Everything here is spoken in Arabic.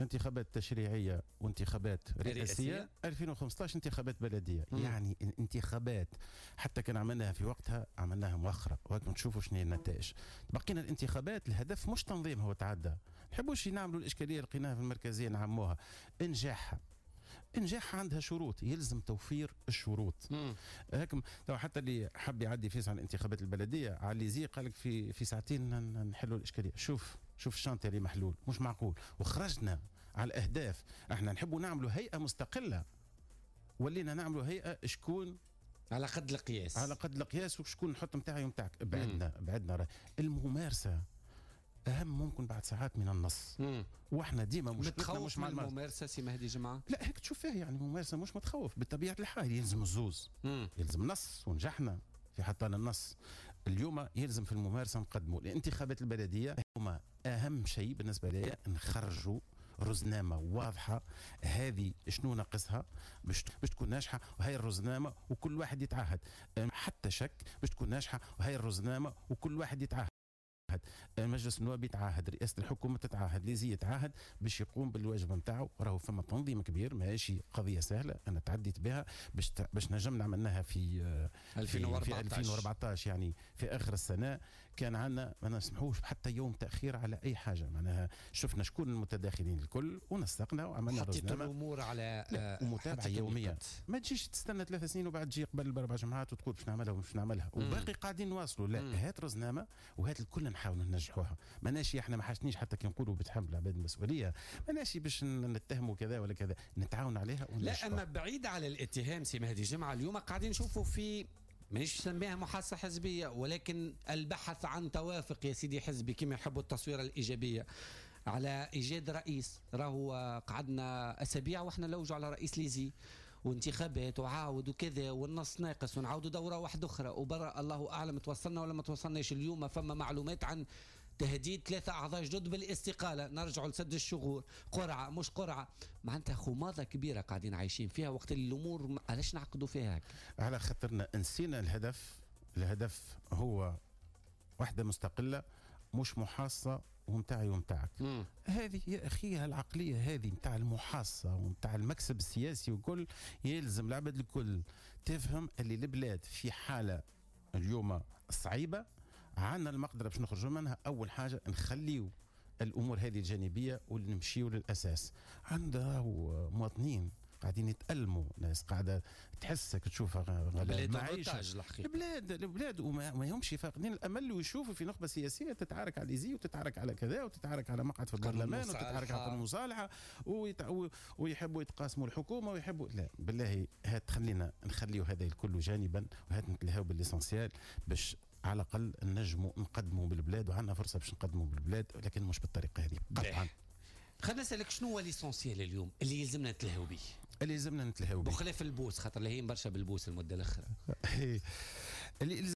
انتخابات تشريعيه وانتخابات رئاسيه، 2015 انتخابات بلديه. يعني الانتخابات حتى كان عملناها في وقتها عملناها مؤخرا، وهاكم تشوفوا شنو هي النتائج. بقينا الانتخابات الهدف مش تنظيمها وتعدى، نحبوش نعملوا الاشكاليه لقيناها في المركزيه نعموها. انجاحها عندها شروط، يلزم توفير الشروط. هكم حتى اللي حب يعدي فيس على الانتخابات البلديه على اللي قال لك في ساعتين نحلوا الاشكاليه. شوف الشانتي اللي محلول، مش معقول. وخرجنا على الاهداف. احنا نحبوا نعملوا هيئه مستقله، ولينا نعملوا هيئه شكون على قد القياس وشكون نحط نتاعي ونتاعك. بعدنا الممارسه اهم ممكن بعد ساعات من النص. واحنا ديما مش مع الممارسه سي مهدي جمعه. لا هيك تشوف فيها، يعني الممارسه مش متخوف بطبيعه الحال. يلزم الزوز، يلزم نص ونجحنا في حطينا النص. اليوم يلزم في الممارسه نقدموا الانتخابات البلديه. هما اهم شيء بالنسبه لي نخرجوا رزنامه واضحه، هذه شنو ناقصها باش تكون ناجحه، وهي الرزنامه وكل واحد يتعهد. حتى شك باش تكون ناجحه، وهي الرزنامه وكل واحد يتعهد. المجلس النواب يتعاهد، رئاسه الحكومه تتعاهد، ليزي يتعاهد باش يقوم بالواجب نتاعو. راهو فما تنظيم كبير، ماشي قضيه سهله. انا تعديت بها باش نجمنا عملناها في 2014 يعني في اخر السنه. كان عندنا ما نسمحوش حتى يوم تاخير على اي حاجه، معناها شفنا شكون المتداخلين الكل ونسقنا وعملنا رزنامه. الامور على متابعه يوميه. ما تجيش تستنى 3 سنين وبعد تجي قبل ب4 جمعات وتقول باش نعملها ومش نعملها وباقي قاعدين نواصلوا. لا هات رزنامه وهات الكل نحاولوا ننجحوها. ماناش احنا ما حاشنيش حتى كي نقولوا بتحمل عباد المسؤوليه، ماناش باش نتهموا كذا ولا كذا، نتعاون عليها وننجحوها. لا اما بعيد على الاتهام سي مهدي جمعه، اليوم قاعدين نشوفوا في مانيش نسميها محادثه حزبيه، ولكن البحث عن توافق يا سيدي حزبي كما يحبوا التصويره الايجابيه على ايجاد رئيس. راهو قعدنا اسابيع واحنا نلوجوا على رئيس ليزي وانتخابات وعاود وكذا والنص ناقص ونعاودوا دوره واحده اخرى وبرا الله اعلم توصلنا ولا ما توصلناش. اليوم فما معلومات عن تهديد 3 أعضاء جدد بالاستقالة، نرجعوا لسد الشغور، قرعة مش قرعة. معناتها خماضة كبيرة قاعدين عايشين فيها وقت الأمور علاش نعقدوا فيها هيك؟ على خاطرنا نسينا الهدف هو وحدة مستقلة مش محاصة ومتاعي ومتاعك. هذه يا أخي العقلية هذه متاع المحاصة ومتاع المكسب السياسي وكل يلزم العباد الكل تفهم اللي البلاد في حالة اليوم صعيبة. عنا المقدرة باش نخرجوا منها. أول حاجة نخليو الأمور هذه الجانبية ونمشيو للأساس. عندها مواطنين قاعدين يتألموا، ناس قاعدة تحسك تشوفها معيشة البلاد وما يهمش فاقدين الأمل ويشوفوا في نخبة سياسية تتعارك على الإيزي وتتعارك على كذا وتتعارك على مقعد في البرلمان وتتعارك على المصالحة ويحبوا يتقاسموا الحكومة ويحبوا. لا بالله هات خلينا نخليو هذا الكل جانبا وهات نتلهاو بالليسانسيال باش على الأقل نجموا نقدموا بالبلاد. وعندنا فرصة باش نقدموا بالبلاد لكن مش بالطريقة هذه قطعا. خلينا نسألك شنو هو ليسانسيال اليوم اللي يلزمنا نتلهاو به؟ اللي يلزمنا نتلهاو به بخلاف البوس، خاطر اللي هي برشا بالبوس المدة الأخرى. اللي